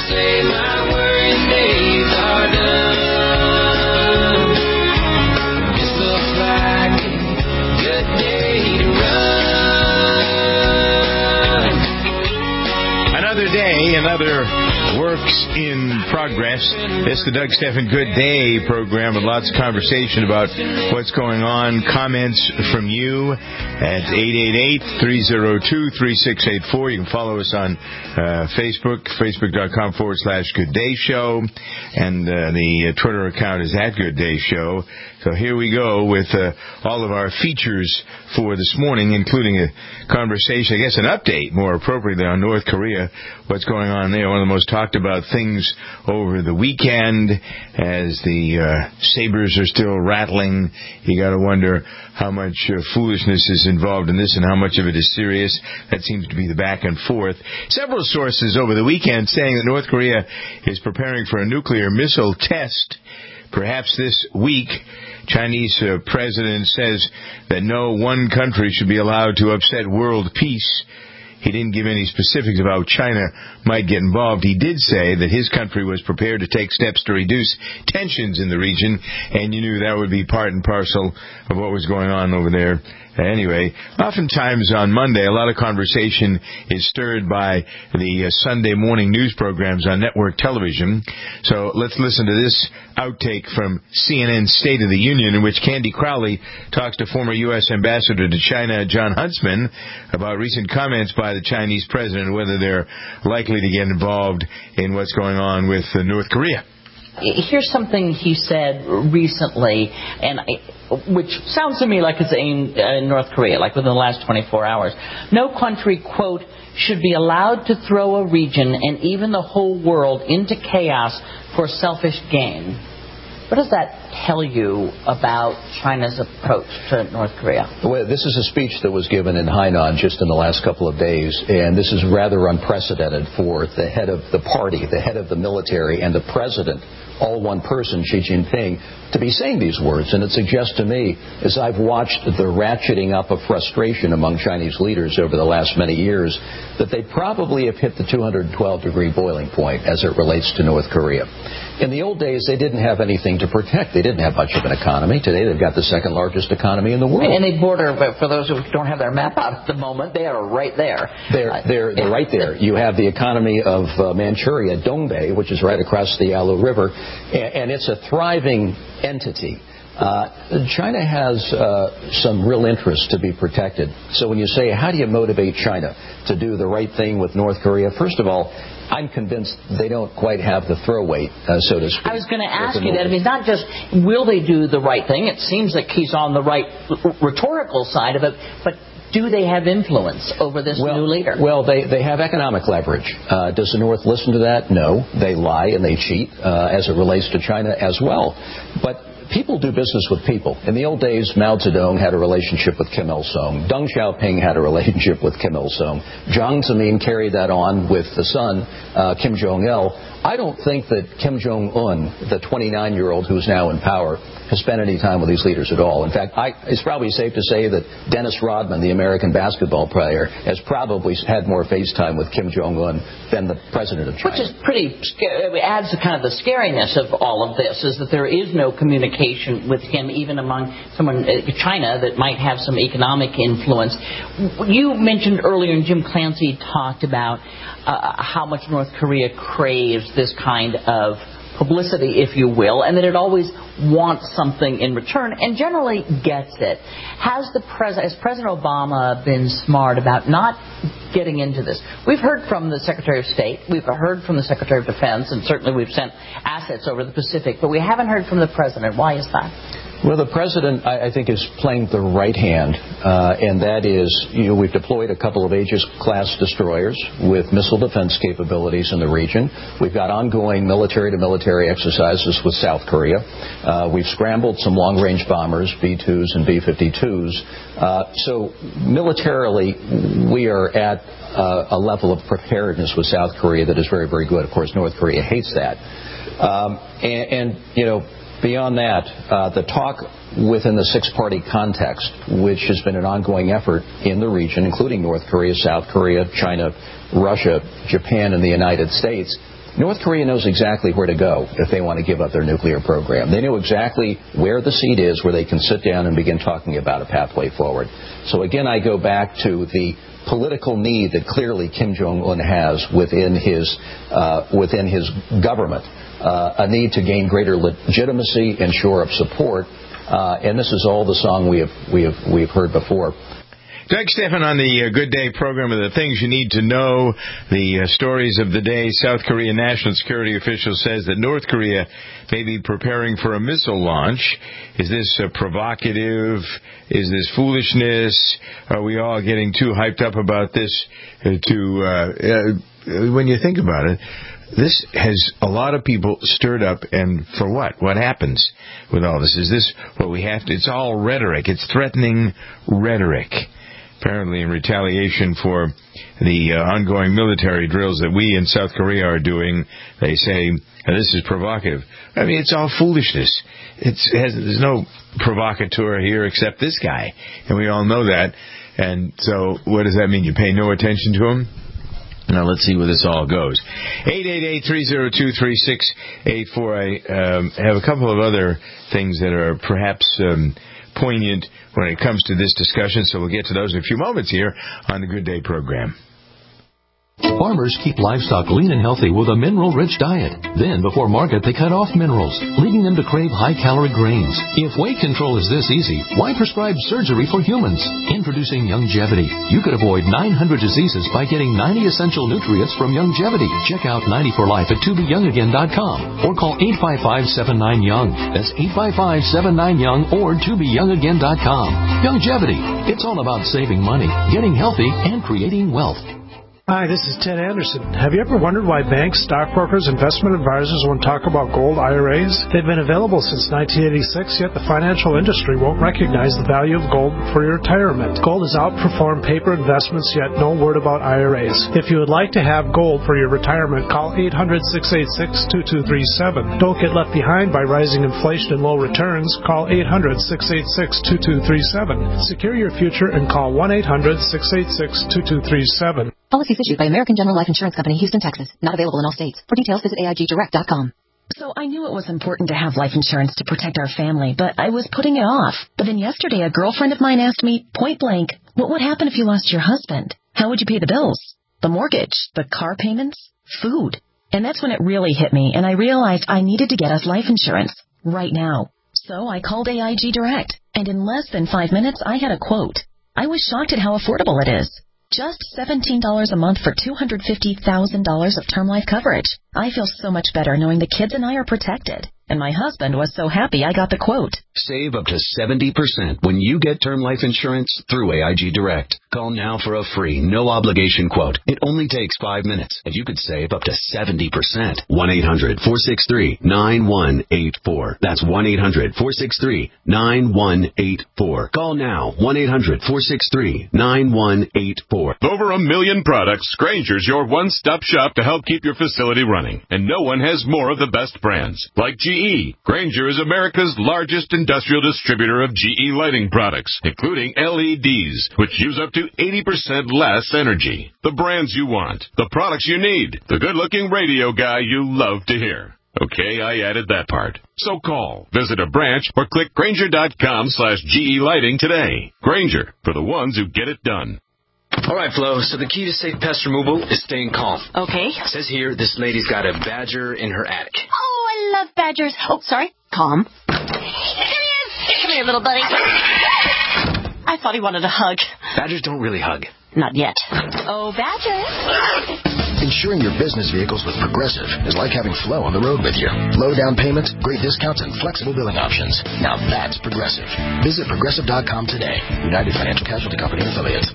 say my worrying days are done. This looks like a good day to run. Another day, another works in progress. It's the Doug Stephan Good Day program with lots of conversation about what's going on. Comments from you at 888-302-3684. You can follow us on Facebook, facebook.com/Good Day Show. And the Twitter account is @GoodDayShow. So here we go with all of our features for this morning, including a conversation, I guess an update, more appropriately, on North Korea, what's going on there. One of the most talked about things over the weekend as the sabers are still rattling. You got to wonder how much foolishness is involved in this and how much of it is serious. That seems to be the back and forth. Several sources over the weekend saying that North Korea is preparing for a nuclear missile test perhaps this week. Chinese president says that no one country should be allowed to upset world peace. He didn't give any specifics about how China might get involved. He did say that his country was prepared to take steps to reduce tensions in the region, and you knew that would be part and parcel of what was going on over there. Anyway, oftentimes on Monday, a lot of conversation is stirred by the Sunday morning news programs on network television. So let's listen to this outtake from CNN's State of the Union, in which Candy Crowley talks to former U.S. Ambassador to China, John Huntsman, about recent comments by the Chinese president, whether they're likely to get involved in what's going on with North Korea. Here's something he said recently, which sounds to me like it's aimed in North Korea, like within the last 24 hours. No country, quote, should be allowed to throw a region and even the whole world into chaos for selfish gain. What does that tell you about China's approach to North Korea? Well, this is a speech that was given in Hainan just in the last couple of days, and this is rather unprecedented for the head of the party, the head of the military, and the president, all one person, Xi Jinping, to be saying these words. And it suggests to me, as I've watched the ratcheting up of frustration among Chinese leaders over the last many years, that they probably have hit the 212-degree boiling point as it relates to North Korea. In the old days, they didn't have anything to protect. They didn't have much of an economy. Today, they've got the second largest economy in the world. And they border, for those who don't have their map out at the moment, they are right there. They're right there. You have the economy of Manchuria, Dongbei, which is right across the Yalu River, and it's a thriving entity. China has some real interest to be protected. So when you say, how do you motivate China to do the right thing with North Korea? First of all, I'm convinced they don't quite have the throw weight, so to speak. I was going to ask you that. I mean, not just will they do the right thing. It seems like he's on the right rhetorical side of it, but do they have influence over this new leader? Well, they have economic leverage. Does the North listen to that? No. They lie and they cheat as it relates to China as well. But people do business with people. In the old days, Mao Zedong had a relationship with Kim Il-sung. Deng Xiaoping had a relationship with Kim Il-sung. Jiang Zemin carried that on with the son, Kim Jong-il. I don't think that Kim Jong-un, the 29-year-old who's now in power, has spent any time with these leaders at all. In fact, it's probably safe to say that Dennis Rodman, the American basketball player, has probably had more face time with Kim Jong-un than the president of China. Which is pretty scary. It adds to kind of the scariness of all of this, is that there is no communication with him, even among someone, China, that might have some economic influence. You mentioned earlier, and Jim Clancy talked about how much North Korea craves this kind of publicity, if you will, and that it always wants something in return and generally gets it. Has President Obama been smart about not getting into this? We've heard from the Secretary of State, we've heard from the Secretary of Defense, and certainly we've sent assets over the Pacific, but we haven't heard from the President. Why is that? Well, the President, I think, is playing the right hand, and that is, we've deployed a couple of Aegis-class destroyers with missile defense capabilities in the region. We've got ongoing military-to-military exercises with South Korea. We've scrambled some long-range bombers, B-2s and B-52s. So militarily, we are at a level of preparedness with South Korea that is very, very good. Of course, North Korea hates that. Beyond that, the talk within the six-party context, which has been an ongoing effort in the region, including North Korea, South Korea, China, Russia, Japan, and the United States, North Korea knows exactly where to go if they want to give up their nuclear program. They know exactly where the seat is where they can sit down and begin talking about a pathway forward. So again, I go back to the political need that clearly Kim Jong-un has within his government, a need to gain greater legitimacy and shore up support. And this is all the song we've heard before. Doug Stephan on the Good Day program of the things you need to know, the stories of the day. South Korean national security official says that North Korea may be preparing for a missile launch. Is this provocative? Is this foolishness? Are we all getting too hyped up about this? When you think about it, this has a lot of people stirred up, and for what? What happens with all this? Is this what we have to? It's all rhetoric. It's threatening rhetoric. Apparently in retaliation for the ongoing military drills that we in South Korea are doing, they say, this is provocative. I mean, it's all foolishness. There's no provocateur here except this guy, and we all know that. And so what does that mean? You pay no attention to him? Now, let's see where this all goes. 888-302-3684. I have a couple of other things that are perhaps poignant when it comes to this discussion, so we'll get to those in a few moments here on the Good Day program. Farmers keep livestock lean and healthy with a mineral-rich diet. Then, before market, they cut off minerals, leaving them to crave high-calorie grains. If weight control is this easy, why prescribe surgery for humans? Introducing Youngevity. You could avoid 900 diseases by getting 90 essential nutrients from Youngevity. Check out 90 for Life at tobeyoungagain.com or call 855-79-YOUNG. That's 855-79-YOUNG or tobeyoungagain.com. Youngevity. It's all about saving money, getting healthy, and creating wealth. Hi, this is Ted Anderson. Have you ever wondered why banks, stockbrokers, investment advisors won't talk about gold IRAs? They've been available since 1986, yet the financial industry won't recognize the value of gold for your retirement. Gold has outperformed paper investments, yet no word about IRAs. If you would like to have gold for your retirement, call 800-686-2237. Don't get left behind by rising inflation and low returns. Call 800-686-2237. Secure your future and call 1-800-686-2237. Policies issued by American General Life Insurance Company, Houston, Texas. Not available in all states. For details, visit AIGdirect.com. So I knew it was important to have life insurance to protect our family, but I was putting it off. But then yesterday, a girlfriend of mine asked me, point blank, what would happen if you lost your husband? How would you pay the bills? The mortgage? The car payments? Food? And that's when it really hit me, and I realized I needed to get us life insurance right now. So I called AIG Direct, and in less than 5 minutes, I had a quote. I was shocked at how affordable it is. Just $17 a month for $250,000 of term life coverage. I feel so much better knowing the kids and I are protected. And my husband was so happy I got the quote. Save up to 70% when you get term life insurance through AIG Direct. Call now for a free, no-obligation quote. It only takes 5 minutes, and you could save up to 70%. 1-800-463-9184. That's 1-800-463-9184. Call now. 1-800-463-9184. Over 1 million products, Grainger's your one-stop shop to help keep your facility running. And no one has more of the best brands. Like GE. Grainger is America's largest industrial distributor of GE lighting products, including LEDs, which use up to 80% less energy. The brands you want, the products you need, the good-looking radio guy you love to hear. Okay, I added that part. So call, visit a branch, or click Grainger.com/GE lighting today. Grainger, for the ones who get it done. All right, Flo, so the key to safe pest removal is staying calm. Okay. It says here this lady's got a badger in her attic. Oh, I love badgers. Oh, sorry. Calm. Here he is. Come here, little buddy. I thought he wanted a hug. Badgers don't really hug. Not yet. Oh, Badger. Insuring your business vehicles with Progressive is like having Flo on the road with you. Low down payments, great discounts, and flexible billing options. Now that's Progressive. Visit Progressive.com today. United Financial Casualty Company and Affiliates.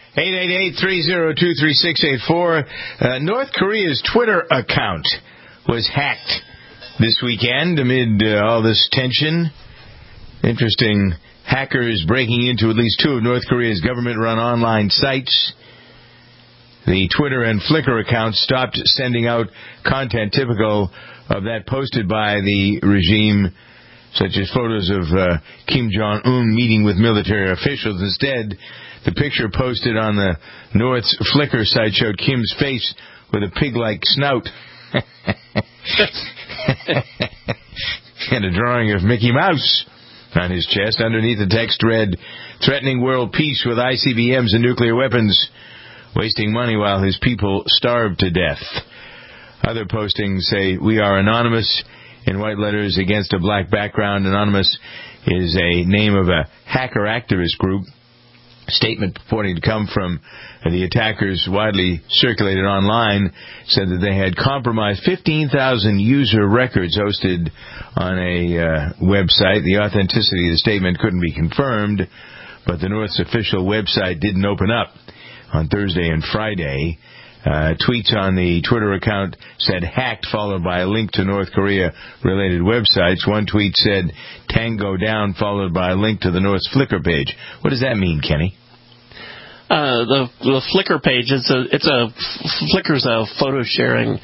888-302-3684. North Korea's Twitter account was hacked this weekend amid all this tension. Interesting hackers breaking into at least 2 of North Korea's government-run online sites. The Twitter and Flickr accounts stopped sending out content typical of that posted by the regime, such as photos of Kim Jong-un meeting with military officials. Instead, the picture posted on the North's Flickr site showed Kim's face with a pig-like snout And a drawing of Mickey Mouse on his chest. Underneath the text read, "Threatening world peace with ICBMs and nuclear weapons, wasting money while his people starve to death." Other postings say, "We are anonymous," in white letters against a black background. Anonymous is a name of a hacker activist group. A statement purporting to come from the attackers, widely circulated online, said that they had compromised 15,000 user records hosted on a website. The authenticity of the statement couldn't be confirmed, but the North's official website didn't open up on Thursday and Friday. Tweets on the Twitter account said hacked, followed by a link to North Korea-related websites. One tweet said Tango down, followed by a link to the North's Flickr page. What does that mean, Kenny? The Flickr page, Flickr's a photo sharing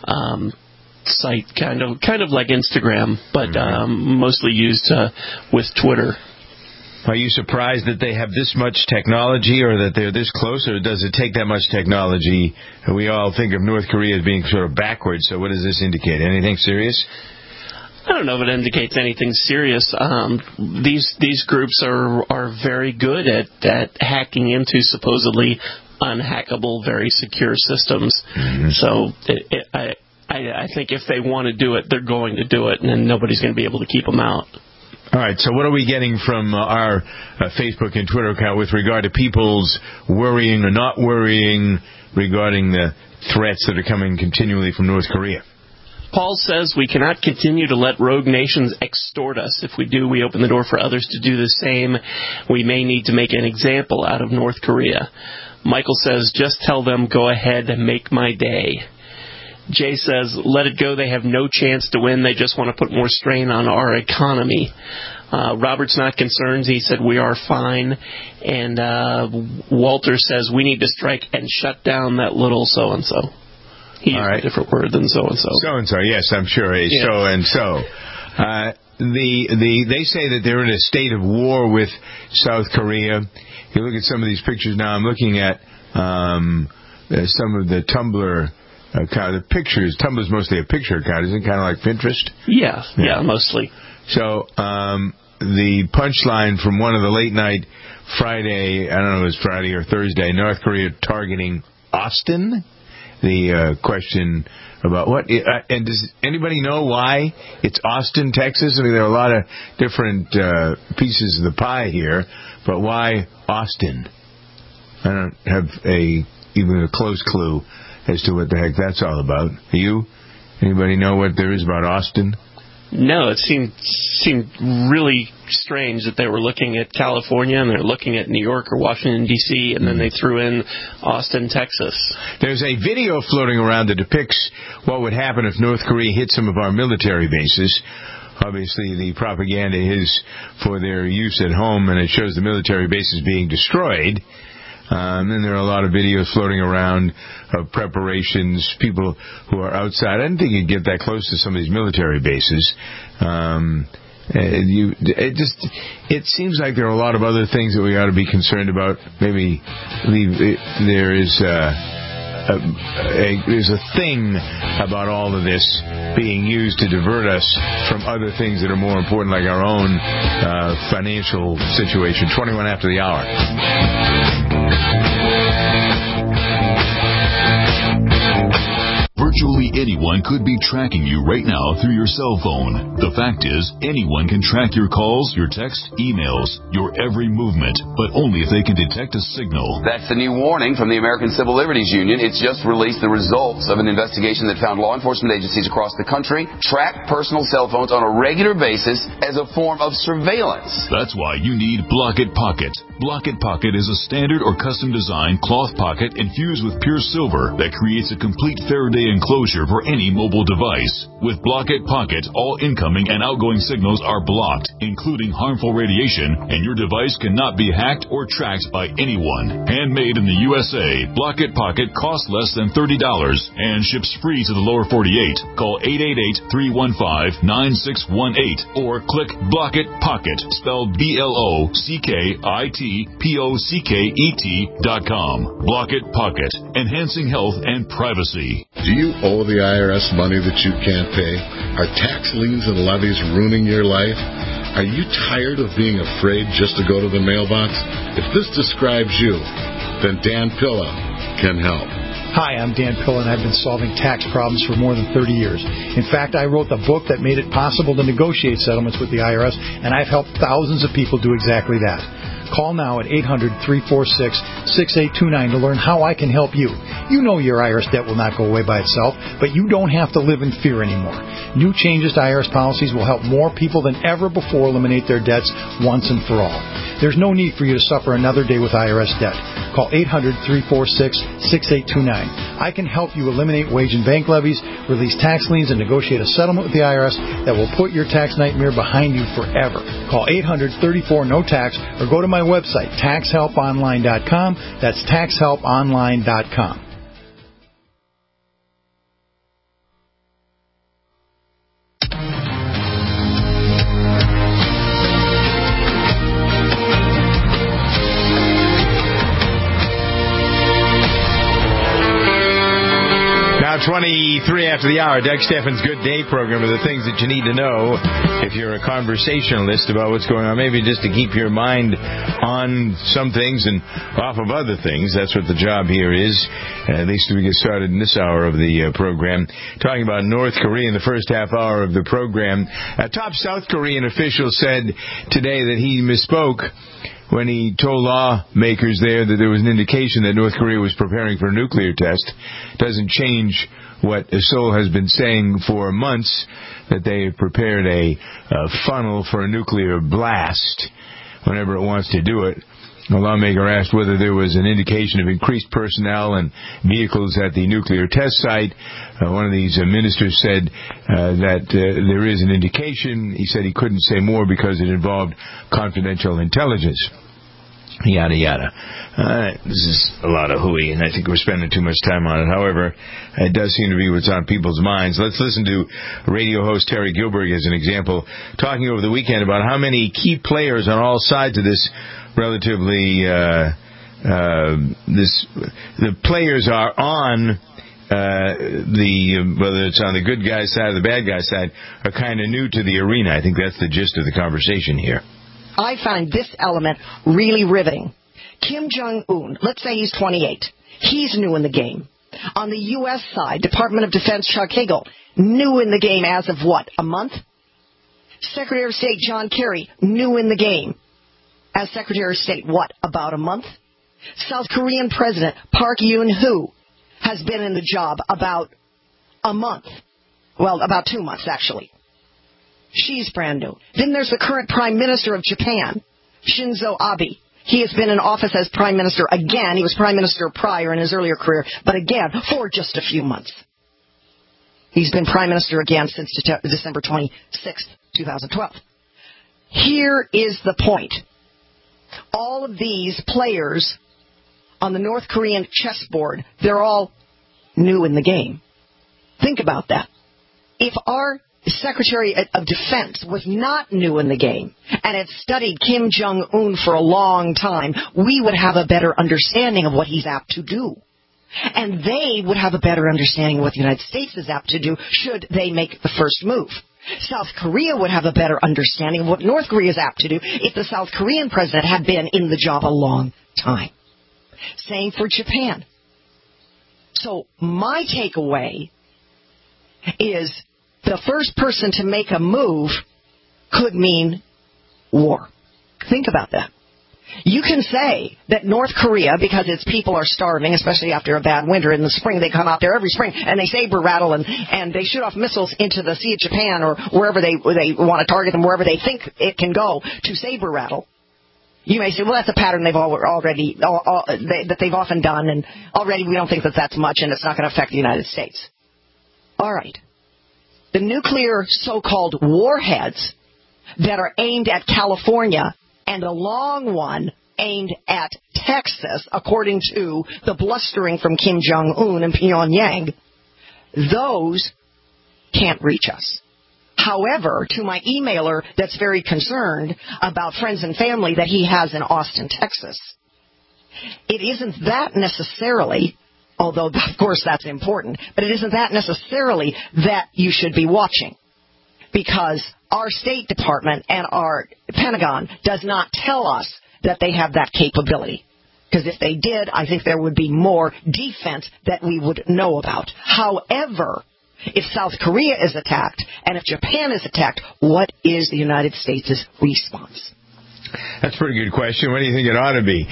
site, kind of like Instagram, but mostly used with Twitter. Are you surprised that they have this much technology, or that they're this close, or does it take that much technology? We all think of North Korea as being sort of backwards, so what does this indicate? Anything serious? I don't know if it indicates anything serious. These groups are very good at hacking into supposedly unhackable, very secure systems. Mm-hmm. So I think if they want to do it, they're going to do it, and nobody's going to be able to keep them out. All right, so what are we getting from our Facebook and Twitter account with regard to people's worrying or not worrying regarding the threats that are coming continually from North Korea? Paul says we cannot continue to let rogue nations extort us. If we do, we open the door for others to do the same. We may need to make an example out of North Korea. Michael says, just tell them, go ahead and make my day. Jay says, let it go. They have no chance to win. They just want to put more strain on our economy. Robert's not concerned. He said, we are fine. And Walter says, we need to strike and shut down that little so-and-so. He used a different word than so-and-so. So-and-so, yes, I'm sure. Yes. So-and-so. They say that they're in a state of war with South Korea. You look at some of these pictures now. I'm looking at some of the Tumblr account. The pictures. Tumblr's mostly a picture account. Isn't it kind of like Pinterest? Yeah, mostly. So the punchline from one of the late night Friday, I don't know if it was Friday or Thursday, North Korea targeting Austin. The question about what, and does anybody know why it's Austin, Texas? I mean, there are a lot of different pieces of the pie here, but why Austin? I don't have even a close clue as to what the heck that's all about. You? Anybody know what there is about Austin? No, it seemed really strange that they were looking at California and they're looking at New York or Washington, D.C., and then they threw in Austin, Texas. There's a video floating around that depicts what would happen if North Korea hit some of our military bases. Obviously, the propaganda is for their use at home, and it shows the military bases being destroyed. And there are a lot of videos floating around of preparations, people who are outside. I didn't think you'd get that close to some of these military bases. It seems like there are a lot of other things that we ought to be concerned about. Maybe there's a thing about all of this being used to divert us from other things that are more important, like our own financial situation. 21 after the hour. Virtually anyone could be tracking you right now through your cell phone. The fact is, anyone can track your calls, your texts, emails, your every movement, but only if they can detect a signal. That's the new warning from the American Civil Liberties Union. It's just released the results of an investigation that found law enforcement agencies across the country track personal cell phones on a regular basis as a form of surveillance. That's why you need Block-It Pocket. Block-It Pocket is a standard or custom-designed cloth pocket infused with pure silver that creates a complete Faraday enclosure for any mobile device. With Block-It Pocket, all incoming and outgoing signals are blocked, including harmful radiation, and your device cannot be hacked or tracked by anyone. Handmade in the USA, Block-It Pocket costs less than $30 and ships free to the lower 48. Call 888-315-9618 or click Block-It Pocket, spelled BLOCKITPOCKET.com. Block-It Pocket, enhancing health and privacy. Do you owe the IRS money that you can't pay? Are tax liens and levies ruining your life? Are you tired of being afraid just to go to the mailbox? If this describes you, then Dan Pilla can help. Hi, I'm Dan Pilla, and I've been solving tax problems for more than 30 years. In fact, I wrote the book that made it possible to negotiate settlements with the IRS, and I've helped thousands of people do exactly that. Call now at 800-346-6829 to learn how I can help you. You know your IRS debt will not go away by itself, but you don't have to live in fear anymore. New changes to IRS policies will help more people than ever before eliminate their debts once and for all. There's no need for you to suffer another day with IRS debt. Call 800-346-6829. I can help you eliminate wage and bank levies, release tax liens, and negotiate a settlement with the IRS that will put your tax nightmare behind you forever. Call 800-34-NO-TAX or go to my website, taxhelponline.com. That's taxhelponline.com. Now 23 after the hour, Doug Steffens' Good Day program are the things that you need to know if you're a conversationalist about what's going on. Maybe just to keep your mind on some things and off of other things. That's what the job here is. At least we get started in this hour of the program. Talking about North Korea in the first half hour of the program. A top South Korean official said today that he misspoke when he told lawmakers there that there was an indication that North Korea was preparing for a nuclear test. Doesn't change what Seoul has been saying for months, that they have prepared a funnel for a nuclear blast whenever it wants to do it. The lawmaker asked whether there was an indication of increased personnel and vehicles at the nuclear test site. One of these ministers said that there is an indication. He said he couldn't say more because it involved confidential intelligence. Yada, yada. This is a lot of hooey, and I think we're spending too much time on it. However, it does seem to be what's on people's minds. Let's listen to radio host Terry Gilberg as an example, talking over the weekend about how many key players on all sides of this relatively, the players are on whether it's on the good guy side or the bad guy side, are kind of new to the arena. I think that's the gist of the conversation here. I find this element really riveting. Kim Jong-un, let's say he's 28. He's new in the game. On the U.S. side, Department of Defense Chuck Hagel, new in the game as of what, a month? Secretary of State John Kerry, new in the game. As Secretary of State, what, about a month? South Korean President Park Geun-hye has been in the job about a month. Well, about 2 months, actually. She's brand new. Then there's the current Prime Minister of Japan, Shinzo Abe. He has been in office as Prime Minister again. He was Prime Minister prior in his earlier career, but again, for just a few months. He's been Prime Minister again since December 26th, 2012. Here is the point. All of these players on the North Korean chessboard, they're all new in the game. Think about that. If our Secretary of Defense was not new in the game and had studied Kim Jong-un for a long time, we would have a better understanding of what he's apt to do. And they would have a better understanding of what the United States is apt to do should they make the first move. South Korea would have a better understanding of what North Korea is apt to do if the South Korean president had been in the job a long time. Same for Japan. So my takeaway is the first person to make a move could mean war. Think about that. You can say that North Korea, because its people are starving, especially after a bad winter in the spring, they come out there every spring and they saber rattle and they shoot off missiles into the Sea of Japan or wherever they want to target them, wherever they think it can go to saber rattle. You may say, well, that's a pattern they've that they've often done, and already we don't think that that's much, and it's not going to affect the United States. All right. The nuclear so-called warheads that are aimed at California and a long one aimed at Texas, according to the blustering from Kim Jong-un and Pyongyang, those can't reach us. However, to my emailer that's very concerned about friends and family that he has in Austin, Texas, it isn't that necessarily although, of course, that's important. But it isn't that necessarily that you should be watching, because our State Department and our Pentagon does not tell us that they have that capability. Because if they did, I think there would be more defense that we would know about. However, if South Korea is attacked and if Japan is attacked, what is the United States' response? That's a pretty good question. What do you think it ought to be?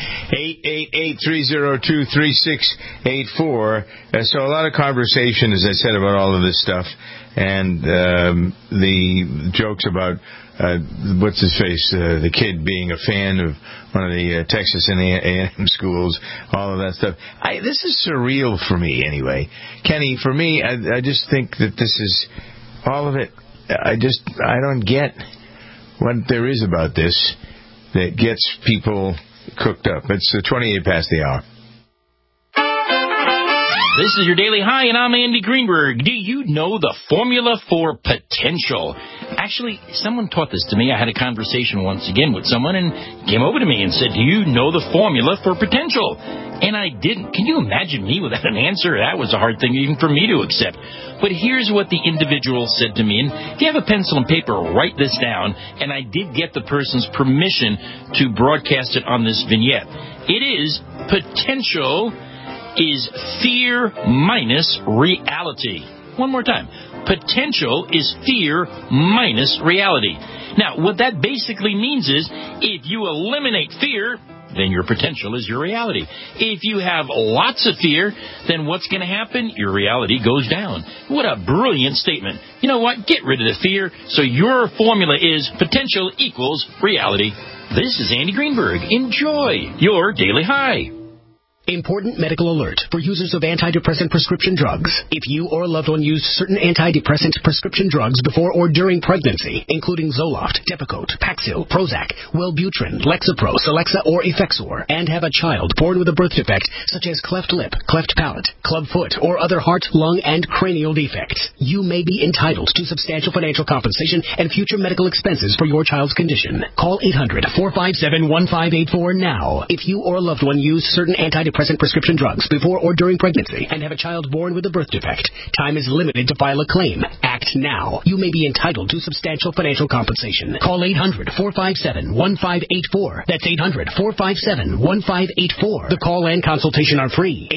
888-302-3684. So a lot of conversation, as I said, about all of this stuff. And the jokes about, what's his face, the kid being a fan of one of the Texas A&M schools, all of that stuff. This is surreal for me, anyway. Kenny, for me, I just think that this is, all of it, I don't get what there is about this that gets people cooked up. It's 28 past the hour. This is your Daily High, and I'm Andy Greenberg. Do you know the formula for potential? Actually, someone taught this to me. I had a conversation once again with someone and came over to me and said, do you know the formula for potential? And I didn't. Can you imagine me without an answer? That was a hard thing even for me to accept. But here's what the individual said to me. And if you have a pencil and paper, write this down. And I did get the person's permission to broadcast it on this vignette. It is potential is fear minus reality. One more time. Potential is fear minus reality. Now, what that basically means is if you eliminate fear, then your potential is your reality. If you have lots of fear, then what's going to happen? Your reality goes down. What a brilliant statement. You know what? Get rid of the fear. So your formula is potential equals reality. This is Andy Greenberg. Enjoy your Daily High. Important medical alert for users of antidepressant prescription drugs. If you or a loved one use certain antidepressant prescription drugs before or during pregnancy, including Zoloft, Depakote, Paxil, Prozac, Wellbutrin, Lexapro, Celexa, or Effexor, and have a child born with a birth defect such as cleft lip, cleft palate, club foot, or other heart, lung, and cranial defects, you may be entitled to substantial financial compensation and future medical expenses for your child's condition. Call 800-457-1584 now. If you or a loved one use certain antidepressant prescription drugs before or during pregnancy and have a child born with a birth defect, time is limited to file a claim. Act now. You may be entitled to substantial financial compensation. Call 800-457-1584. That's 800-457-1584. The call and consultation are free.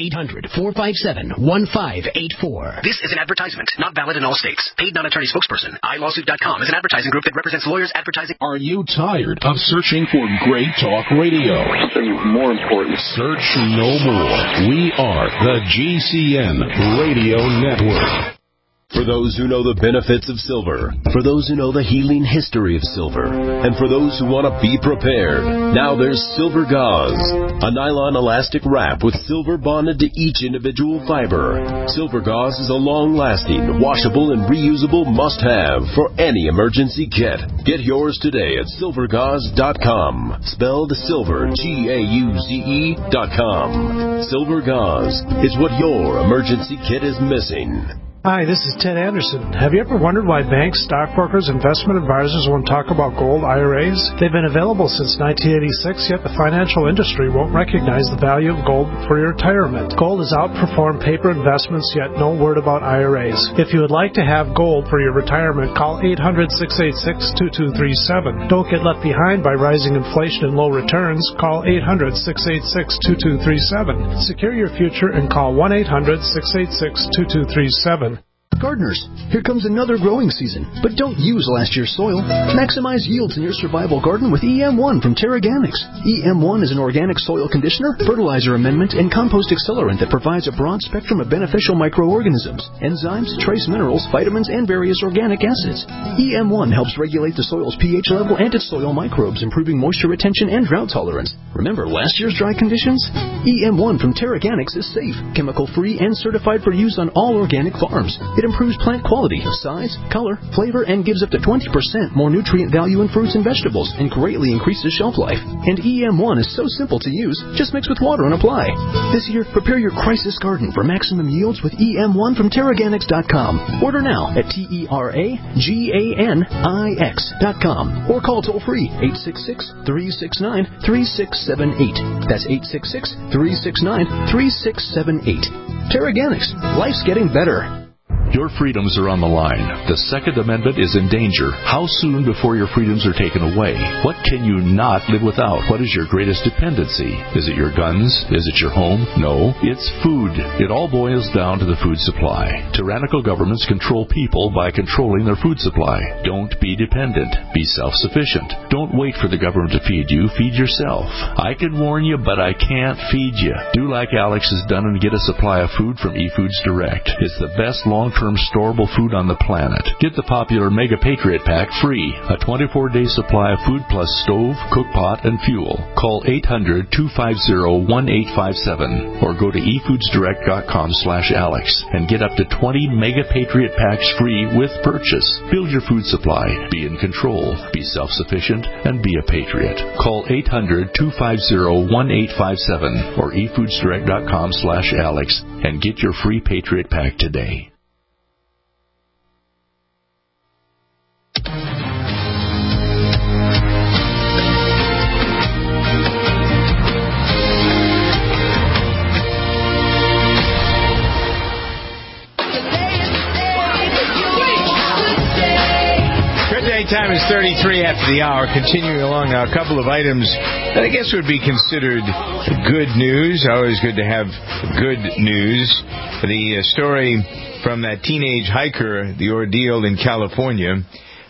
800-457-1584. This is an advertisement, not valid in all states. Paid non-attorney spokesperson. iLawsuit.com is an advertising group that represents lawyers advertising. Are you tired of searching for great talk radio? Something more important. Search no more. We are the GCN Radio Network. For those who know the benefits of silver, for those who know the healing history of silver, and for those who want to be prepared, now there's Silver Gauze, a nylon elastic wrap with silver bonded to each individual fiber. Silver Gauze is a long-lasting, washable, and reusable must-have for any emergency kit. Get yours today at silvergauze.com, spelled silver, Gauze.com. Silver Gauze is what your emergency kit is missing. Hi, this is Ted Anderson. Have you ever wondered why banks, stockbrokers, investment advisors won't talk about gold IRAs? They've been available since 1986, yet the financial industry won't recognize the value of gold for your retirement. Gold has outperformed paper investments, yet no word about IRAs. If you would like to have gold for your retirement, call 800-686-2237. Don't get left behind by rising inflation and low returns. Call 800-686-2237. Secure your future and call 1-800-686-2237. Gardeners, here comes another growing season, but don't use last year's soil. Maximize yields in your survival garden with EM1 from Terraganics. EM1 is an organic soil conditioner, fertilizer amendment, and compost accelerant that provides a broad spectrum of beneficial microorganisms, enzymes, trace minerals, vitamins, and various organic acids. EM1 helps regulate the soil's pH level and its soil microbes, improving moisture retention and drought tolerance. Remember last year's dry conditions? EM1 from Terraganics is safe, chemical-free, and certified for use on all organic farms. It improves plant quality, size, color, flavor, and gives up to 20% more nutrient value in fruits and vegetables, and greatly increases shelf life. And EM1 is so simple to use, just mix with water and apply. This year, prepare your crisis garden for maximum yields with EM1 from Terraganics.com. Order now at TerraGanix.com or call toll-free 866-369-3678. That's 866-369-3678. Terraganics. Life's getting better. Your freedoms are on the line. The Second Amendment is in danger. How soon before your freedoms are taken away? What can you not live without? What is your greatest dependency? Is it your guns? Is it your home? No, it's food. It all boils down to the food supply. Tyrannical governments control people by controlling their food supply. Don't be dependent. Be self-sufficient. Don't wait for the government to feed you. Feed yourself. I can warn you, but I can't feed you. Do like Alex has done and get a supply of food from eFoods Direct. It's the best long-term storable food on the planet. Get the popular Mega Patriot Pack free. A 24-day supply of food plus stove, cook pot, and fuel. Call 800-250-1857 or go to efoodsdirect.com/Alex and get up to 20 Mega Patriot Packs free with purchase. Build your food supply. Be in control. Be self-sufficient and be a patriot. Call 800-250-1857 or efoodsdirect.com/Alex and get your free Patriot Pack today. Time is 33 after the hour. Continuing along now, a couple of items that I guess would be considered good news. Always good to have good news. The story from that teenage hiker, the ordeal in California.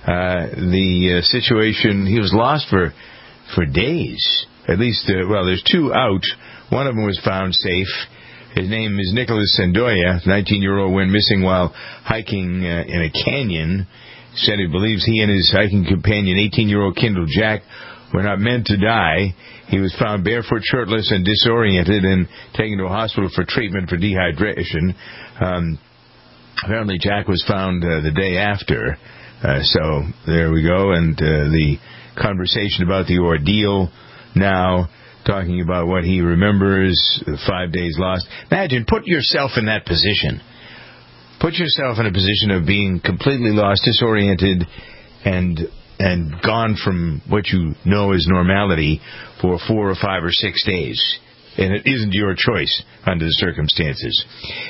The situation, he was lost for days. At least, there's two out. One of them was found safe. His name is Nicholas Sandoya. 19-year-old went missing while hiking in a canyon. Said he believes he and his hiking companion, 18-year-old Kendall Jack, were not meant to die. He was found barefoot, shirtless, and disoriented and taken to a hospital for treatment for dehydration. Apparently Jack was found the day after. So there we go. And the conversation about the ordeal now, talking about what he remembers, 5 days lost. Imagine, put yourself in that position. Put yourself in a position of being completely lost, disoriented, and gone from what you know is normality for 4 or 5 or 6 days. And it isn't your choice under the circumstances.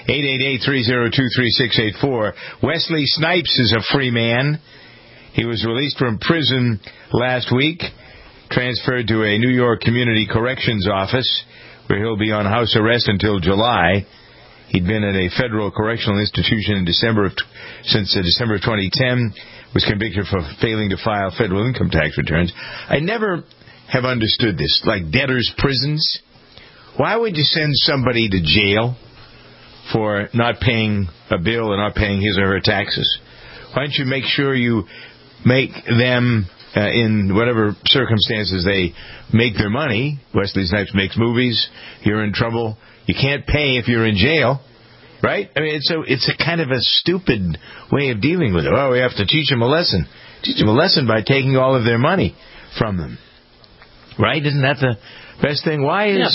888-302-3684. Wesley Snipes is a free man. He was released from prison last week, transferred to a New York Community Corrections office, where he'll be on house arrest until July. He'd been at a federal correctional institution since December of 2010, was convicted for failing to file federal income tax returns. I never have understood this, like debtors' prisons. Why would you send somebody to jail for not paying a bill or not paying his or her taxes? Why don't you make sure you make them, in whatever circumstances they make their money? Wesley Snipes makes movies. You're in trouble. You can't pay if you're in jail, right? I mean, it's a kind of a stupid way of dealing with it. Oh, we have to teach them a lesson. Teach them a lesson by taking all of their money from them, right? Isn't that the best thing? Why is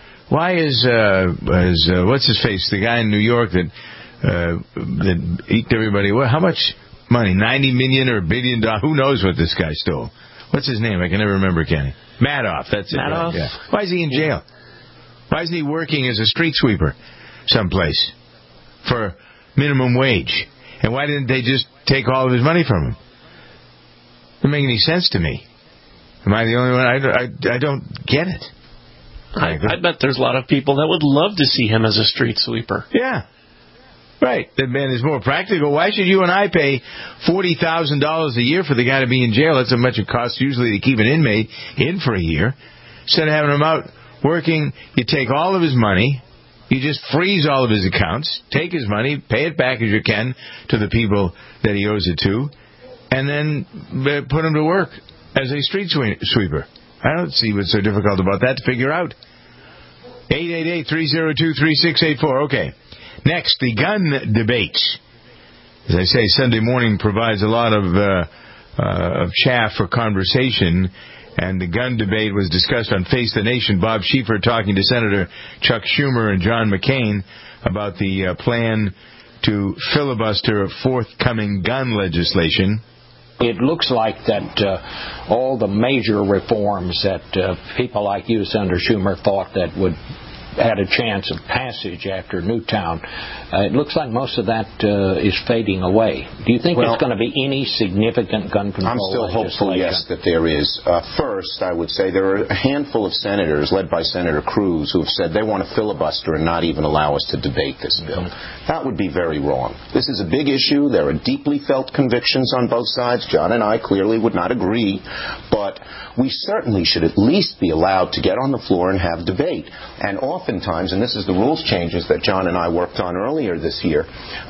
what's his face, the guy in New York that eked everybody? How much money? $90 million or $1 billion? Who knows what this guy stole? What's his name? I can never remember, Kenny. Madoff. That's it. Madoff. Right? Yeah. Why is he in jail? Why isn't he working as a street sweeper someplace for minimum wage? And why didn't they just take all of his money from him? Doesn't make any sense to me. Am I the only one? I don't get it. I bet there's a lot of people that would love to see him as a street sweeper. Yeah. Right. That man is more practical. Why should you and I pay $40,000 a year for the guy to be in jail? That's how much it costs usually to keep an inmate in for a year. Instead of having him out working, you take all of his money, you just freeze all of his accounts, take his money, pay it back as you can to the people that he owes it to, and then put him to work as a street sweeper. I don't see what's so difficult about that to figure out. 888-302-3684. Okay. Next, the gun debates. As I say, Sunday morning provides a lot of chaff for conversation, and the gun debate was discussed on Face the Nation. Bob Schieffer talking to Senator Chuck Schumer and John McCain about the plan to filibuster forthcoming gun legislation. It looks like that all the major reforms that people like you, Senator Schumer, thought that would had a chance of passage after Newtown. It looks like most of that is fading away. Do you think there's going to be any significant gun control I'm still hopeful, yes, that there is. First, I would say there are a handful of senators, led by Senator Cruz, who have said they want to filibuster and not even allow us to debate this bill. That would be very wrong. This is a big issue. There are deeply felt convictions on both sides. John and I clearly would not agree, but we certainly should at least be allowed to get on the floor and have debate. And oftentimes, and this is the rules changes that John and I worked on earlier this year,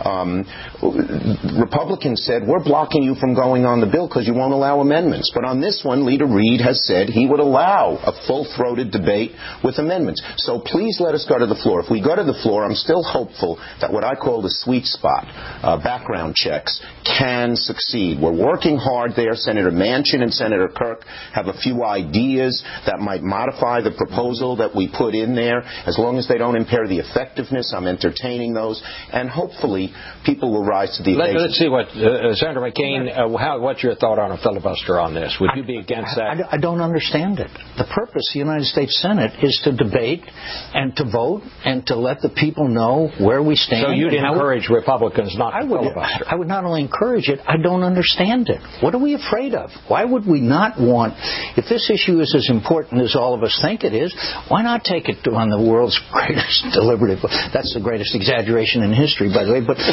Republicans said, we're blocking you from going on the bill because you won't allow amendments. But on this one, Leader Reid has said he would allow a full-throated debate with amendments. So please let us go to the floor. If we go to the floor, I'm still hopeful that what I call the sweet spot, background checks, can succeed. We're working hard there. Senator Manchin and Senator Kirk have a few ideas that might modify the proposal that we put in there. As long as they don't impair the effectiveness, I'm entertaining those. And hopefully, people will rise to the occasion. Let's see what Senator McCain, what's your thought on a filibuster on this? Would you be against that? I don't understand it. The purpose of the United States Senate is to debate and to vote and to let the people know where we stand. So you'd encourage Republicans not to filibuster? I would not only encourage it, I don't understand it. What are we afraid of? Why would we not want, if this issue is as important as all of us think it is, why not take it on the world's greatest deliberative? That's the greatest exaggeration in history, by the way. But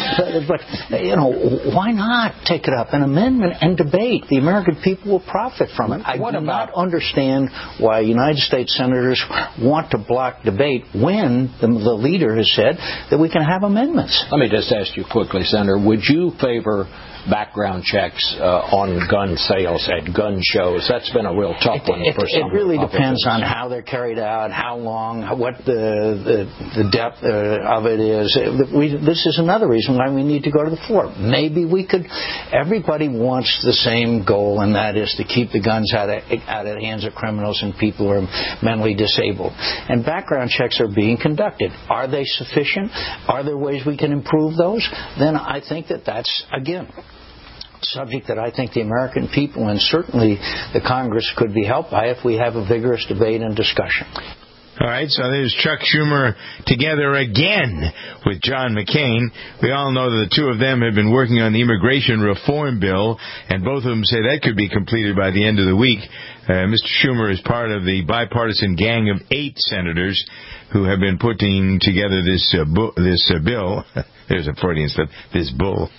you know, why not take it up, an amendment, and debate? The American people will profit from it. I do not understand why United States senators want to block debate when the leader has said that we can have amendments. Let me just ask you quickly, Senator, would you favor background checks on gun sales at gun shows? That's been a real tough one for some. It really depends on how they're carried out, how long, what the depth of it is. This is another reason why we need to go to the floor. Maybe we could. Everybody wants the same goal, and that is to keep the guns out of the hands of criminals and people who are mentally disabled. And background checks are being conducted. Are they sufficient? Are there ways we can improve those? Then I think that's, again, subject that I think the American people and certainly the Congress could be helped by if we have a vigorous debate and discussion. All right, so there's Chuck Schumer together again with John McCain. We all know that the two of them have been working on the immigration reform bill, and both of them say that could be completed by the end of the week. Mr. Schumer is part of the bipartisan gang of 8 senators who have been putting together this bill. There's a Freudian slip. This bull.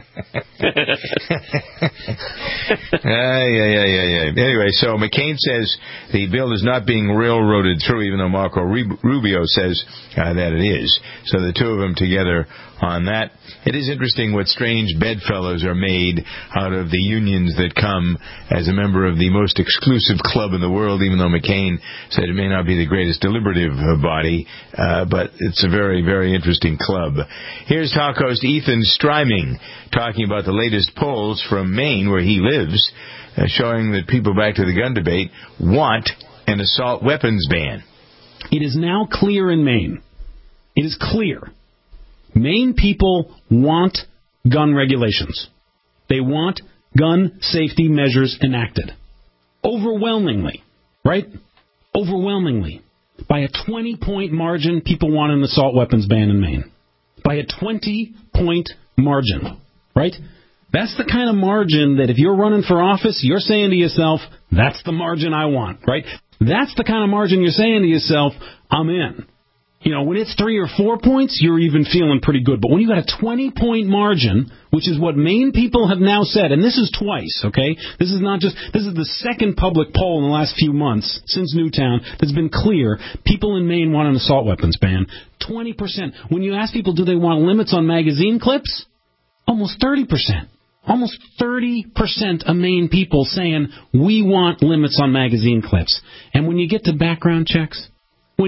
Anyway, so McCain says the bill is not being railroaded through, even though Marco Rubio says that it is. So the two of them together on that. It is interesting what strange bedfellows are made out of the unions that come as a member of the most exclusive club in the world, even though McCain said it may not be the greatest deliberative body, but it's a very, very interesting club. Here's talk host Ethan Stryming talking about the latest polls from Maine, where he lives, showing that people back to the gun debate want an assault weapons ban. It is now clear in Maine. It is clear. Maine people want gun regulations. They want gun safety measures enacted. Overwhelmingly, right? Overwhelmingly. By a 20-point margin, people want an assault weapons ban in Maine. By a 20-point margin, right? That's the kind of margin that if you're running for office, you're saying to yourself, that's the margin I want, right? That's the kind of margin you're saying to yourself, I'm in. You know, when it's 3 or 4 points, you're even feeling pretty good. But when you got a 20-point margin, which is what Maine people have now said, and this is twice, okay? This is the second public poll in the last few months since Newtown that's been clear. People in Maine want an assault weapons ban. 20%. When you ask people, do they want limits on magazine clips? Almost 30%. Almost 30% of Maine people saying, we want limits on magazine clips. And when you get to background checks, I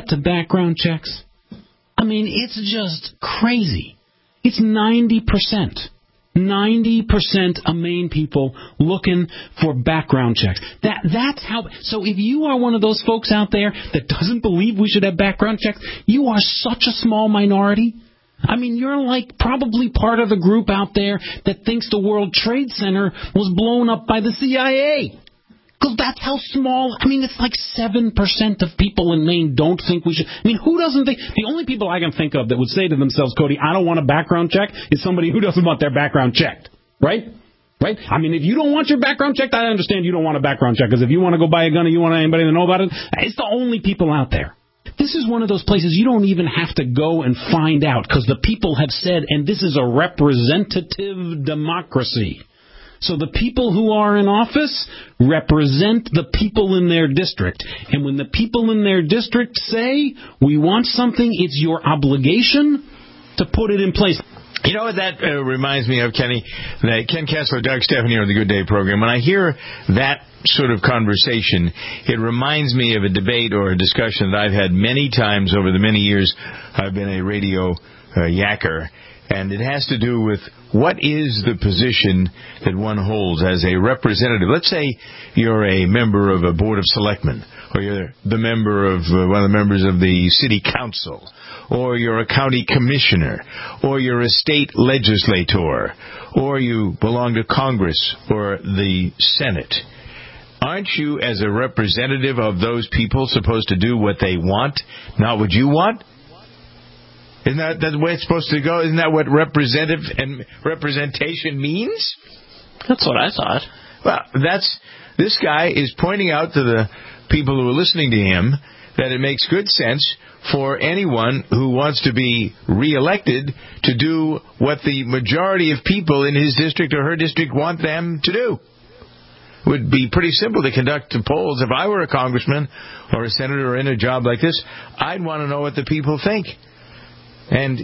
mean, it's just crazy. It's 90%. 90% of Maine people looking for background checks. That's how. So if you are one of those folks out there that doesn't believe we should have background checks, you are such a small minority. I mean, you're like probably part of the group out there that thinks the World Trade Center was blown up by the CIA. Because that's how small. I mean, it's like 7% of people in Maine don't think we should. I mean, who doesn't think? The only people I can think of that would say to themselves, Cody, I don't want a background check, is somebody who doesn't want their background checked. Right? Right? I mean, if you don't want your background checked, I understand you don't want a background check. Because if you want to go buy a gun and you want anybody to know about it, it's the only people out there. This is one of those places you don't even have to go and find out. Because the people have said, and this is a representative democracy. So the people who are in office represent the people in their district. And when the people in their district say, we want something, it's your obligation to put it in place. You know what that reminds me of, Kenny? That Ken Kessler, Doug Stephanie on the Good Day program. When I hear that sort of conversation, it reminds me of a debate or a discussion that I've had many times over the many years I've been a radio yacker. And it has to do with what is the position that one holds as a representative. Let's say you're a member of a board of selectmen, or you're the member of one of the members of the city council, or you're a county commissioner, or you're a state legislator, or you belong to Congress or the Senate. Aren't you, as a representative of those people, supposed to do what they want, not what you want? Isn't that the way it's supposed to go? Isn't that what representative and representation means? That's what I thought. Well, this guy is pointing out to the people who are listening to him that it makes good sense for anyone who wants to be reelected to do what the majority of people in his district or her district want them to do. It would be pretty simple to conduct the polls. If I were a congressman or a senator or in a job like this, I'd want to know what the people think. And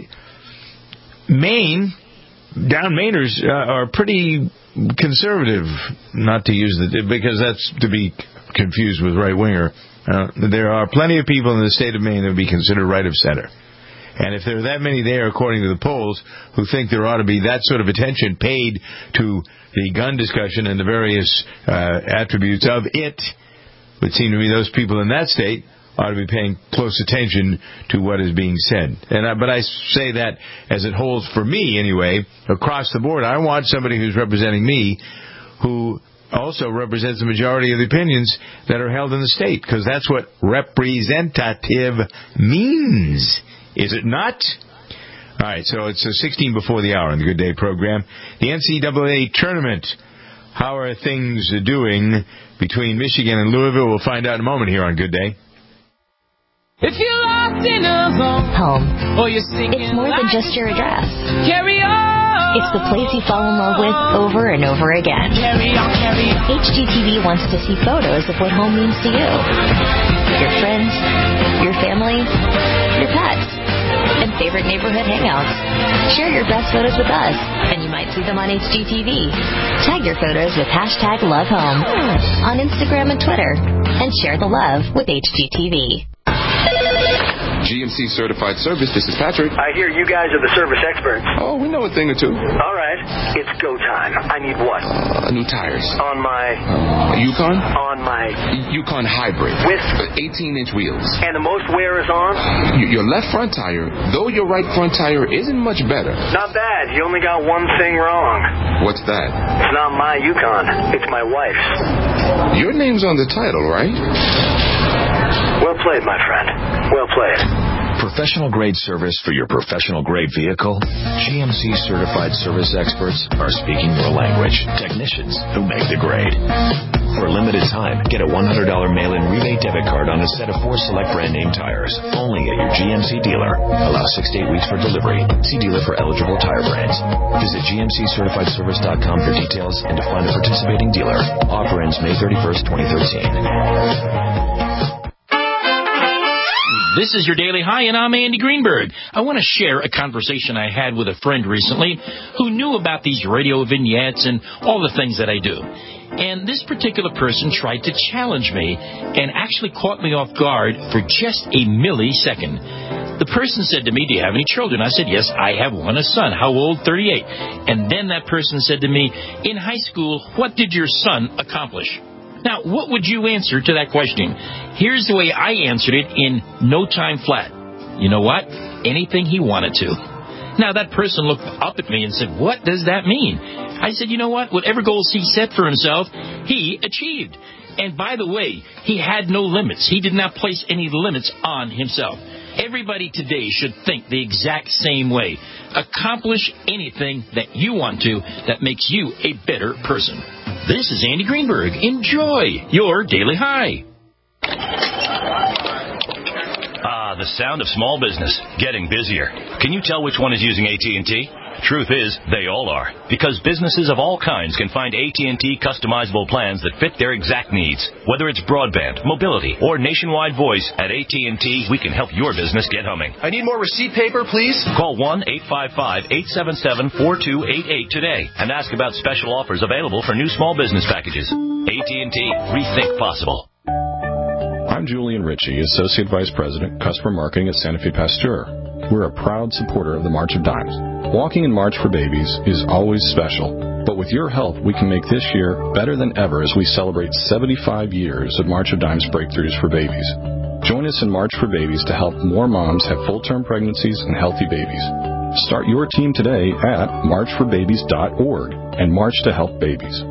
Mainers are pretty conservative, not to use because that's to be confused with right-winger. There are plenty of people in the state of Maine that would be considered right of center. And if there are that many there, according to the polls, who think there ought to be that sort of attention paid to the gun discussion and the various attributes of it, it would seem to me those people in that state ought to be paying close attention to what is being said. But I say that as it holds for me anyway, across the board. I want somebody who's representing me who also represents the majority of the opinions that are held in the state, because that's what representative means. Is it not? All right, so it's 16 before the hour on the Good Day program. The NCAA tournament. How are things doing between Michigan and Louisville? We'll find out in a moment here on Good Day. If you're lost in a home, or you're singing, it's more than just your address. Carry on. It's the place you fall in love with over and over again. Carry on, carry on. HGTV wants to see photos of what home means to you. Your friends, your family, your pets, and favorite neighborhood hangouts. Share your best photos with us, and you might see them on HGTV. Tag your photos with #LoveHome on Instagram and Twitter, and share the love with HGTV. GMC Certified Service, this is Patrick. I hear you guys are the service experts. Oh, we know a thing or two. All right. It's go time. I need what? New tires. On my... Yukon? On my... Yukon Hybrid. With? 18-inch wheels. And the most wear is on? Your left front tire, though your right front tire isn't much better. Not bad. You only got one thing wrong. What's that? It's not my Yukon. It's my wife's. Your name's on the title, right? Well played, my friend. Well played. Professional-grade service for your professional-grade vehicle? GMC certified service experts are speaking your language. Technicians who make the grade. For a limited time, get a $100 mail-in rebate debit card on a set of 4 select brand-name tires. Only at your GMC dealer. Allow 6 to 8 weeks for delivery. See dealer for eligible tire brands. Visit GMCCertifiedService.com for details and to find a participating dealer. Offer ends May 31st, 2013. This is your Daily High, and I'm Andy Greenberg. I want to share a conversation I had with a friend recently who knew about these radio vignettes and all the things that I do. And this particular person tried to challenge me and actually caught me off guard for just a millisecond. The person said to me, "Do you have any children?" I said, "Yes, I have one, a son." "How old?" 38. And then that person said to me, "In high school, what did your son accomplish?" Now, what would you answer to that question? Here's the way I answered it in no time flat. You know what? Anything he wanted to. Now, that person looked up at me and said, "What does that mean?" I said, "You know what? Whatever goals he set for himself, he achieved." And by the way, he had no limits. He did not place any limits on himself. Everybody today should think the exact same way. Accomplish anything that you want to that makes you a better person. This is Andy Greenberg. Enjoy your Daily High. The sound of small business getting busier. Can you tell which one is using AT&T? Truth is, they all are. Because businesses of all kinds can find AT&T customizable plans that fit their exact needs. Whether it's broadband, mobility, or nationwide voice, at AT&T, we can help your business get humming. I need more receipt paper, please. Call 1-855-877-4288 today and ask about special offers available for new small business packages. AT&T, rethink possible. I'm Julian Ritchie, Associate Vice President, Customer Marketing at Santa Fe Pasteur. We're a proud supporter of the March of Dimes. Walking in March for Babies is always special, but with your help, we can make this year better than ever as we celebrate 75 years of March of Dimes breakthroughs for babies. Join us in March for Babies to help more moms have full-term pregnancies and healthy babies. Start your team today at marchforbabies.org and march to help babies.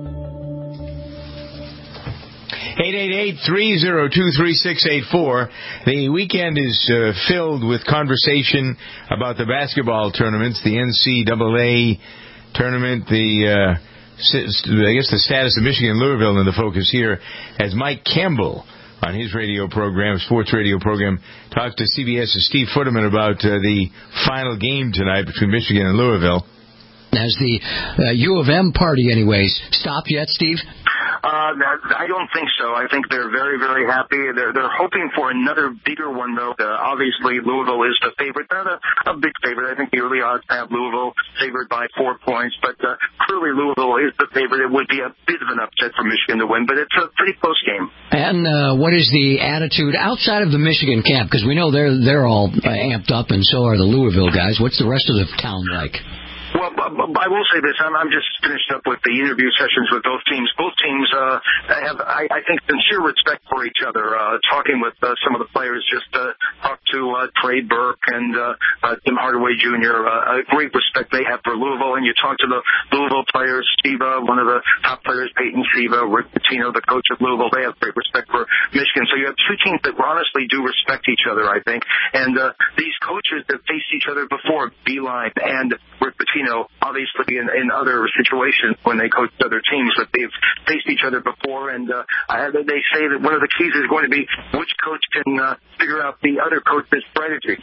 888-302-3684. The weekend is filled with conversation about the basketball tournaments, the NCAA tournament, I guess the status of Michigan and Louisville in the focus here, as Mike Campbell on his radio program, sports radio program, talked to CBS's Steve Futterman about the final game tonight between Michigan and Louisville. Has the U of M party, anyways, stopped yet, Steve? I don't think so. I think they're very, very happy. They're hoping for another bigger one, though. Obviously, Louisville is the favorite. Not a big favorite. I think the early odds have Louisville favored by 4 points. But clearly, Louisville is the favorite. It would be a bit of an upset for Michigan to win, but it's a pretty close game. And what is the attitude outside of the Michigan camp? Because we know they're all amped up, and so are the Louisville guys. What's the rest of the town like? Well, I will say this. I'm just finished up with the interview sessions with both teams. Both teams have, I think, sincere respect for each other. Talking with some of the players, just talked to Trey Burke and Tim Hardaway Jr. A great respect they have for Louisville. And you talk to the Louisville players, Siva, one of the top players, Peyton Siva, Rick Pitino, the coach of Louisville. They have great respect for Michigan. So you have two teams that honestly do respect each other, I think. And these coaches that faced each other before, Beeline and Rick Pitino, obviously in other situations when they coach other teams, but they've faced each other before, and they say that one of the keys is going to be which coach can figure out the other coach's strategy.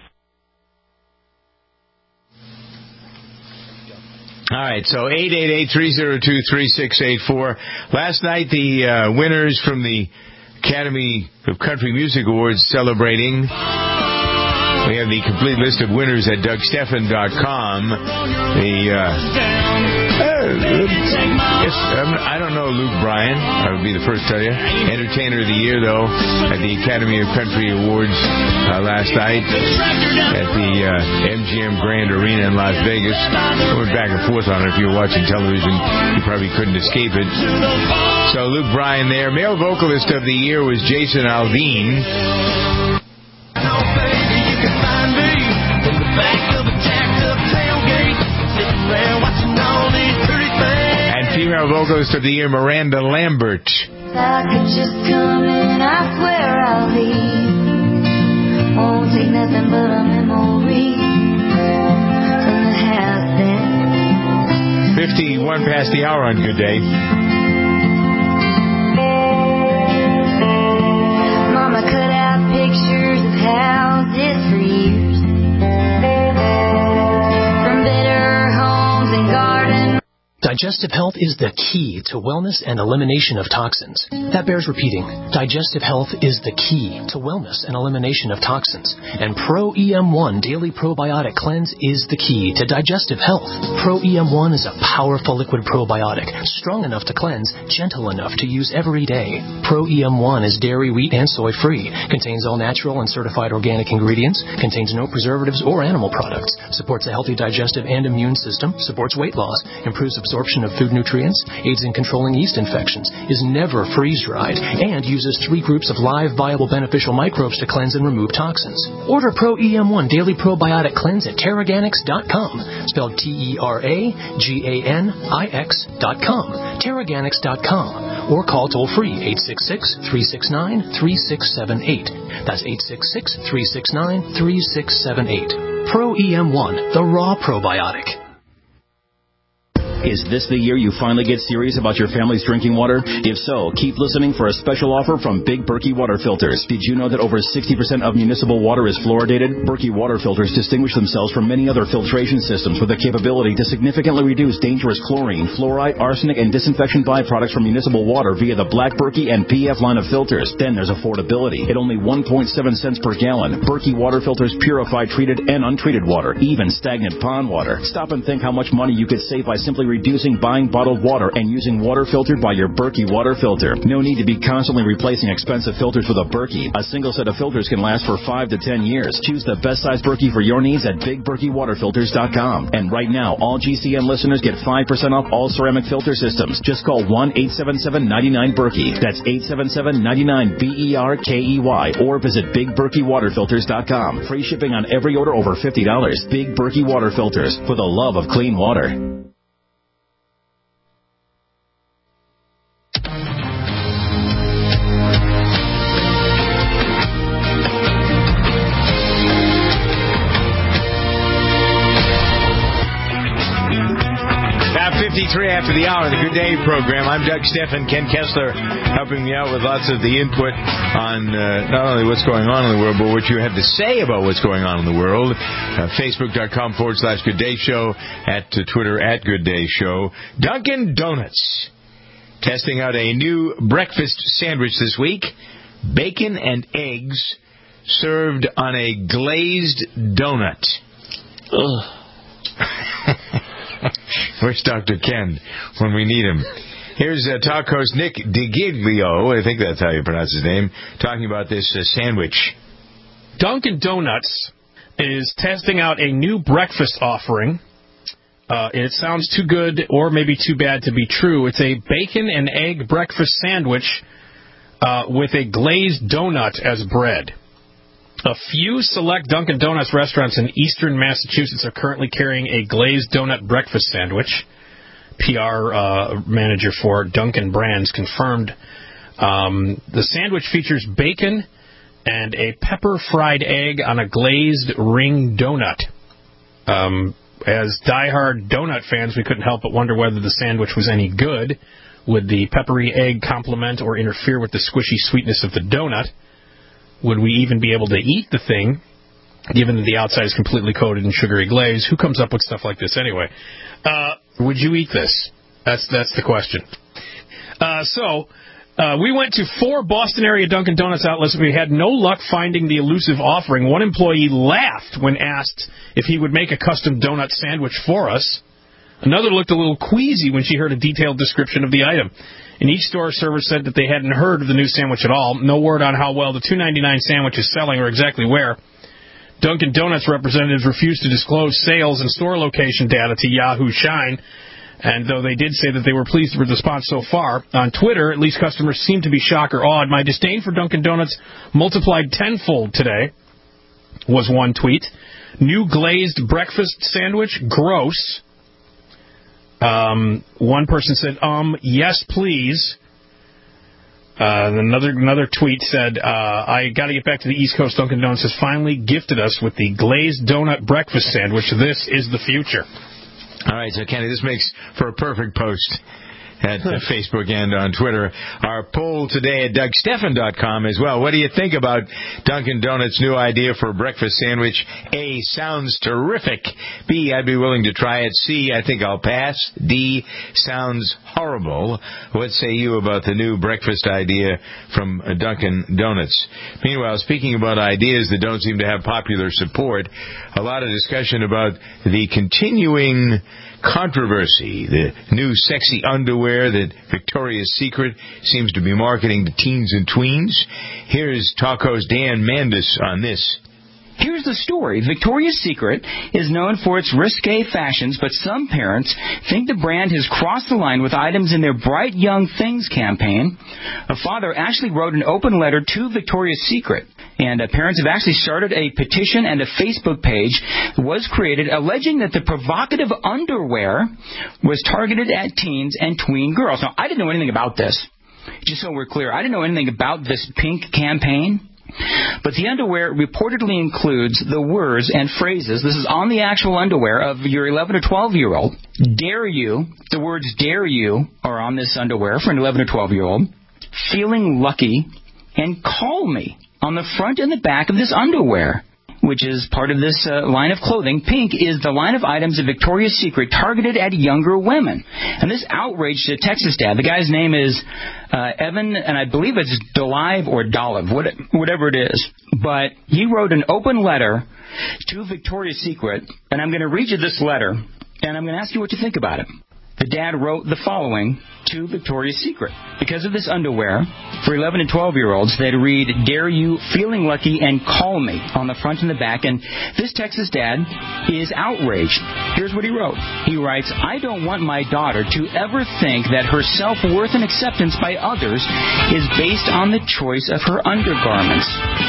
All right, so 888-302-3684. Last night, the winners from the Academy of Country Music Awards celebrating. We have the complete list of winners at DougStephan.com. I don't know Luke Bryan. I would be the first to tell you. Entertainer of the Year, though, at the Academy of Country Awards last night at the MGM Grand Arena in Las Vegas. I went back and forth on it. If you were watching television, you probably couldn't escape it. So Luke Bryan there. Male Vocalist of the Year was Jason Aldean. And female vocalist of the year, Miranda Lambert. I could just come in, I swear I'll leave. Won't take nothing but a memory from the house then. 51 past the hour on Good Day. Mama cut out pictures of houses for years, from better homes and gardens. Digestive health is the key to wellness and elimination of toxins. That bears repeating. Digestive health is the key to wellness and elimination of toxins. And Pro EM1 Daily Probiotic Cleanse is the key to digestive health. Pro EM1 is a powerful liquid probiotic, strong enough to cleanse, gentle enough to use every day. Pro EM1 is dairy, wheat, and soy-free, contains all natural and certified organic ingredients, contains no preservatives or animal products, supports a healthy digestive and immune system, supports weight loss, improves absorption of food nutrients, aids in controlling yeast infections, is never freeze-dried, and uses 3 groups of live, viable, beneficial microbes to cleanse and remove toxins. Order Pro EM1 Daily Probiotic Cleanse at Terraganics.com, spelled TERAGANIX.com, Terraganics.com. or call toll-free 866-369-3678. That's 866-369-3678. Pro EM1, the raw probiotic. Is this the year you finally get serious about your family's drinking water? If so, keep listening for a special offer from Big Berkey Water Filters. Did you know that over 60% of municipal water is fluoridated? Berkey Water Filters distinguish themselves from many other filtration systems with the capability to significantly reduce dangerous chlorine, fluoride, arsenic, and disinfection byproducts from municipal water via the Black Berkey and PF line of filters. Then there's affordability. At only 1.7 cents per gallon, Berkey Water Filters purify treated and untreated water, even stagnant pond water. Stop and think how much money you could save by simply reducing buying bottled water and using water filtered by your Berkey water filter. No need to be constantly replacing expensive filters with a Berkey. A single set of filters can last for 5 to 10 years. Choose the best size Berkey for your needs at BigBerkeyWaterFilters.com. And right now, all GCN listeners get 5% off all ceramic filter systems. Just call 1-877-99-BERKEY. That's 877-99-BERKEY. Or visit BigBerkeyWaterFilters.com. Free shipping on every order over $50. Big Berkey Water Filters, for the love of clean water. 53 after the hour, the Good Day program. I'm Doug Steffen, Ken Kessler, helping me out with lots of the input on not only what's going on in the world, but what you have to say about what's going on in the world. Facebook.com/Good Day Show, at Twitter @Good Day Show. Dunkin' Donuts testing out a new breakfast sandwich this week. Bacon and eggs served on a glazed donut. Ugh. Where's Dr. Ken when we need him? Here's talk host Nick DiGiglio, I think that's how you pronounce his name, talking about this sandwich. Dunkin' Donuts is testing out a new breakfast offering. It sounds too good or maybe too bad to be true. It's a bacon and egg breakfast sandwich with a glazed donut as bread. A few select Dunkin' Donuts restaurants in eastern Massachusetts are currently carrying a glazed donut breakfast sandwich. PR manager for Dunkin' Brands confirmed. The sandwich features bacon and a pepper-fried egg on a glazed ring donut. As diehard donut fans, we couldn't help but wonder whether the sandwich was any good. Would the peppery egg complement or interfere with the squishy sweetness of the donut? Would we even be able to eat the thing, given that the outside is completely coated in sugary glaze? Who comes up with stuff like this anyway? Would you eat this? That's the question. We went to 4 Boston area Dunkin' Donuts outlets. We had no luck finding the elusive offering. One employee laughed when asked if he would make a custom donut sandwich for us. Another looked a little queasy when she heard a detailed description of the item. In each store, servers said that they hadn't heard of the new sandwich at all. No word on how well the $2.99 sandwich is selling or exactly where. Dunkin' Donuts representatives refused to disclose sales and store location data to Yahoo Shine, and though they did say that they were pleased with the response so far, on Twitter, at least customers seemed to be shocked or awed. My disdain for Dunkin' Donuts multiplied tenfold today, was one tweet. New glazed breakfast sandwich? Gross. One person said, yes, please. Another tweet said, I got to get back to the East Coast. Dunkin' Donuts has finally gifted us with the glazed donut breakfast sandwich. This is the future. All right, so Kenny, this makes for a perfect post at Facebook and on Twitter. Our poll today at DougSteffen.com as well. What do you think about Dunkin' Donuts' new idea for a breakfast sandwich? A, sounds terrific. B, I'd be willing to try it. C, I think I'll pass. D, sounds horrible. What say you about the new breakfast idea from Dunkin' Donuts? Meanwhile, speaking about ideas that don't seem to have popular support, a lot of discussion about the continuing controversy, the new sexy underwear that Victoria's Secret seems to be marketing to teens and tweens. Here's talk host Dan Mandis on this. Here's the story. Victoria's Secret is known for its risque fashions, but some parents think the brand has crossed the line with items in their Bright Young Things campaign. A father actually wrote an open letter to Victoria's Secret, and parents have actually started a petition, and a Facebook page was created alleging that the provocative underwear was targeted at teens and tween girls. Now, I didn't know anything about this. just so we're clear, I didn't know anything about this pink campaign. But the underwear reportedly includes the words and phrases, this is on the actual underwear of your 11 or 12-year-old, dare you, the words dare you are on this underwear for an 11 or 12-year-old, feeling lucky, and call me on the front and the back of this underwear, which is part of this line of clothing. Pink is the line of items of Victoria's Secret targeted at younger women. And this outraged a Texas dad. The guy's name is Evan, and I believe it's Dolive or Dolive, whatever it is. But he wrote an open letter to Victoria's Secret, and I'm going to read you this letter, and I'm going to ask you what you think about it. The dad wrote the following to Victoria's Secret. Because of this underwear, for 11 and 12-year-olds, they'd read, dare you, feeling lucky, and call me on the front and the back. And this Texas dad is outraged. Here's what he wrote. He writes, I don't want my daughter to ever think that her self-worth and acceptance by others is based on the choice of her undergarments.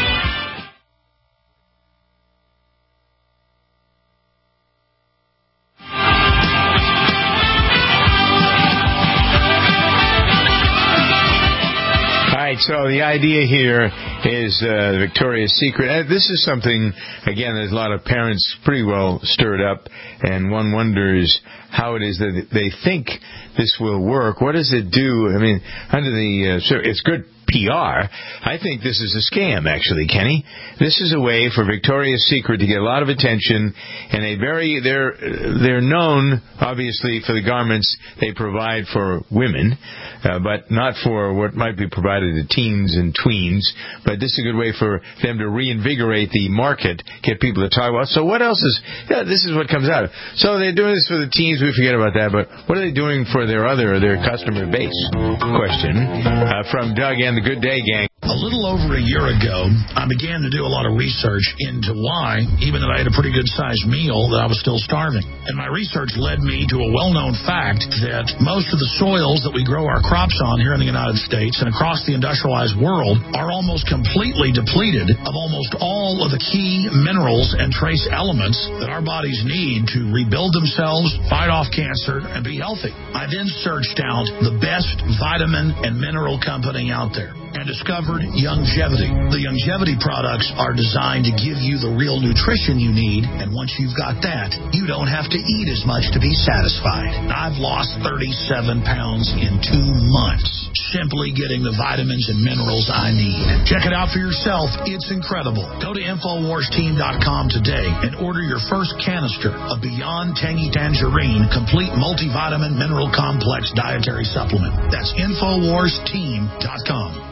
So the idea here is Victoria's Secret. This is something, again, there's a lot of parents pretty well stirred up, and one wonders how it is that they think this will work. What does it do? I mean, under the it's good PR. I think this is a scam, actually, Kenny. This is a way for Victoria's Secret to get a lot of attention, and they're known, obviously, for the garments they provide for women, but not for what might be provided to teens and tweens. But this is a good way for them to reinvigorate the market, get people to talk about. So what else is? Yeah, this is what comes out. So they're doing this for the teens. We forget about that. But what are they doing for their customer base? Question from Doug and the Good Day Gang. A little over a year ago, I began to do a lot of research into why, even though I had a pretty good-sized meal, that I was still starving. And my research led me to a well-known fact that most of the soils that we grow our crops on here in the United States and across the industrialized world are almost completely depleted of almost all of the key minerals and trace elements that our bodies need to rebuild themselves, fight off cancer, and be healthy. I then searched out the best vitamin and mineral company out there and discovered Youngevity. The Youngevity products are designed to give you the real nutrition you need, and once you've got that, you don't have to eat as much to be satisfied. I've lost 37 pounds in 2 months simply getting the vitamins and minerals I need. Check it out for yourself. It's incredible. Go to InfoWarsTeam.com today and order your first canister of Beyond Tangy Tangerine Complete Multivitamin Mineral Complex Dietary Supplement. That's InfoWarsTeam.com.